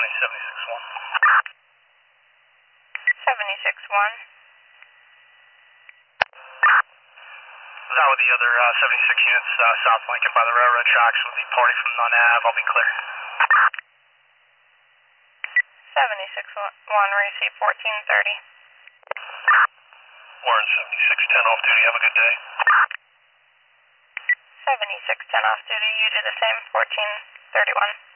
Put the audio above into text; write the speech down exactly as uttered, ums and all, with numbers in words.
seventy-six one. seventy-six one. I was out with the other uh, seventy-six units uh, south Lincoln by the railroad tracks with the party from Nunn Ave. I'll be clear. seventy-six one, receive fourteen thirty. Warren seventy-six ten off duty. Have a good day. seventy-six ten off duty. You do the same, fourteen thirty-one.